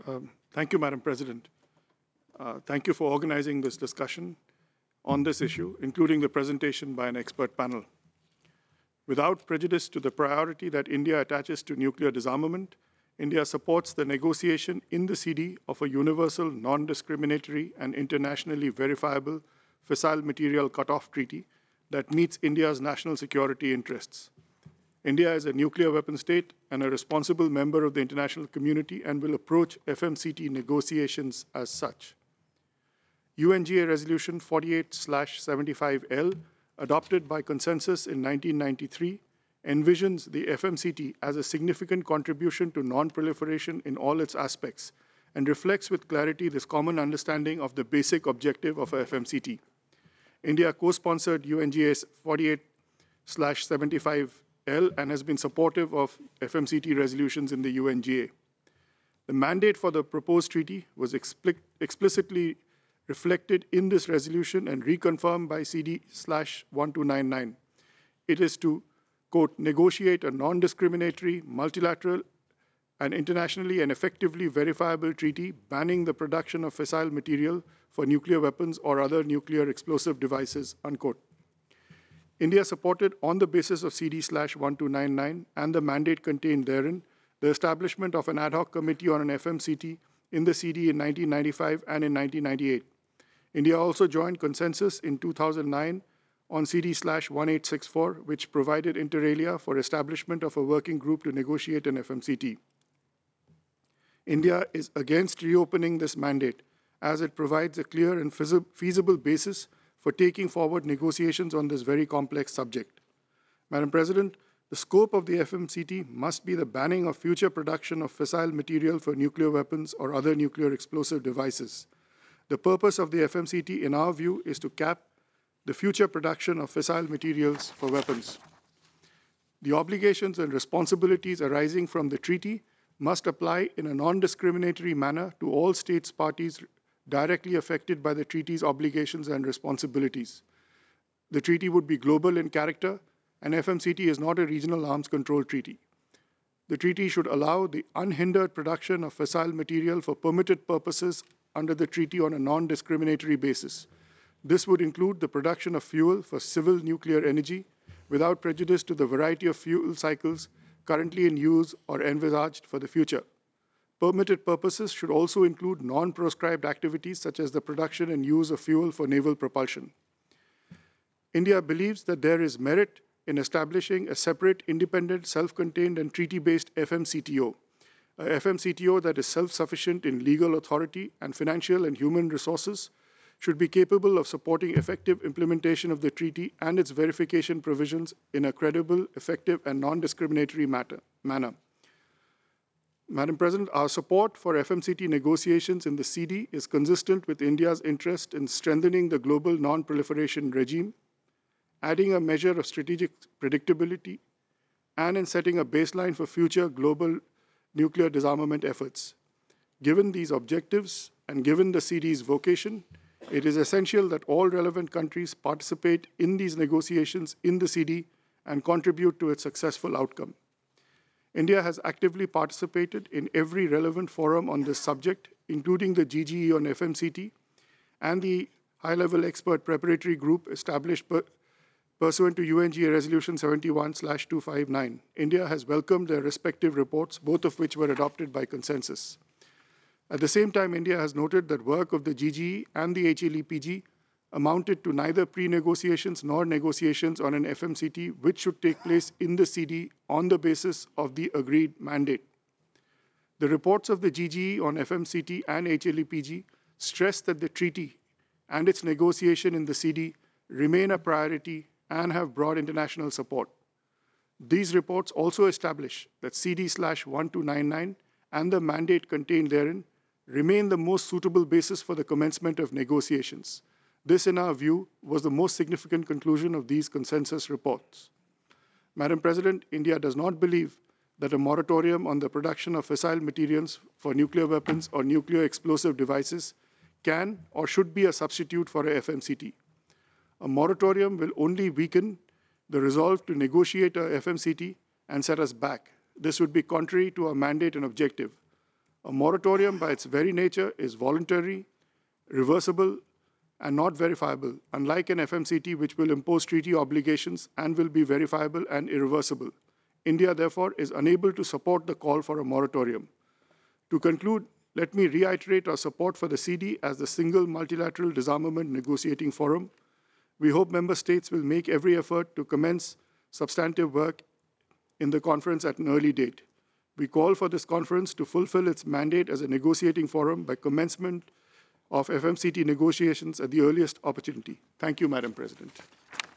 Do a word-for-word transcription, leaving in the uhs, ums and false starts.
Um, thank you, Madam President. Uh, thank you for organizing this discussion on this issue, including the presentation by an expert panel. Without prejudice to the priority that India attaches to nuclear disarmament, India supports the negotiation in the C D of a universal, non-discriminatory, and internationally verifiable fissile material cutoff treaty that meets India's national security interests. India is a nuclear weapon state and a responsible member of the international community and will approach F M C T negotiations as such. U N G A Resolution forty-eight seventy-five L, adopted by consensus in nineteen ninety-three, envisions the F M C T as a significant contribution to non-proliferation in all its aspects and reflects with clarity this common understanding of the basic objective of F M C T. India co-sponsored U N G A forty-eight seventy-five L and has been supportive of F M C T resolutions in the U N G A. The mandate for the proposed treaty was expli explicitly reflected in this resolution and reconfirmed by C D one two nine nine. It is to, quote, negotiate a non-discriminatory, multilateral, and internationally and effectively verifiable treaty banning the production of fissile material for nuclear weapons or other nuclear explosive devices, unquote. India supported, on the basis of C D one two nine nine and the mandate contained therein, the establishment of an ad hoc committee on an F M C T in the C D in nineteen ninety-five and in nineteen ninety-eight. India also joined consensus in two thousand nine on C D eighteen sixty-four, which provided inter alia for establishment of a working group to negotiate an F M C T. India is against reopening this mandate, as it provides a clear and feasible basis for taking forward negotiations on this very complex subject. Madam President, the scope of the F M C T must be the banning of future production of fissile material for nuclear weapons or other nuclear explosive devices. The purpose of the F M C T, in our view, is to cap the future production of fissile materials for weapons. The obligations and responsibilities arising from the treaty must apply in a non-discriminatory manner to all states parties directly affected by the treaty's obligations and responsibilities. The treaty would be global in character, and F M C T is not a regional arms control treaty. The treaty should allow the unhindered production of fissile material for permitted purposes under the treaty on a non-discriminatory basis. This would include the production of fuel for civil nuclear energy without prejudice to the variety of fuel cycles currently in use or envisaged for the future. Permitted purposes should also include non-proscribed activities such as the production and use of fuel for naval propulsion. India believes that there is merit in establishing a separate, independent, self-contained, and treaty-based F M C T O, a F M C T O that is self-sufficient in legal authority and financial and human resources, should be capable of supporting effective implementation of the treaty and its verification provisions in a credible, effective, and non-discriminatory manner. Madam President, our support for F M C T negotiations in the C D is consistent with India's interest in strengthening the global non-proliferation regime, adding a measure of strategic predictability, and in setting a baseline for future global nuclear disarmament efforts. Given these objectives and given the C D's vocation, it is essential that all relevant countries participate in these negotiations in the C D and contribute to its successful outcome. India has actively participated in every relevant forum on this subject, including the G G E on F M C T and the high-level expert preparatory group established per pursuant to U N G A Resolution seventy-one two fifty-nine. India has welcomed their respective reports, both of which were adopted by consensus. At the same time, India has noted that work of the G G E and the H L E P G amounted to neither pre-negotiations nor negotiations on an F M C T, which should take place in the C D on the basis of the agreed mandate. The reports of the G G E on F M C T and H L E P G stress that the treaty and its negotiation in the C D remain a priority and have broad international support. These reports also establish that C D one two nine nine and the mandate contained therein remain the most suitable basis for the commencement of negotiations. This, in our view, was the most significant conclusion of these consensus reports. Madam President, India does not believe that a moratorium on the production of fissile materials for nuclear weapons or nuclear explosive devices can or should be a substitute for a F M C T. A moratorium will only weaken the resolve to negotiate a F M C T and set us back. This would be contrary to our mandate and objective. A moratorium, by its very nature, is voluntary, reversible, and not verifiable, unlike an F M C T which will impose treaty obligations and will be verifiable and irreversible. India, therefore, is unable to support the call for a moratorium. To conclude, let me reiterate our support for the C D as the single multilateral disarmament negotiating forum. We hope member states will make every effort to commence substantive work in the conference at an early date. We call for this conference to fulfill its mandate as a negotiating forum by commencement of F M C T negotiations at the earliest opportunity. Thank you, Madam President.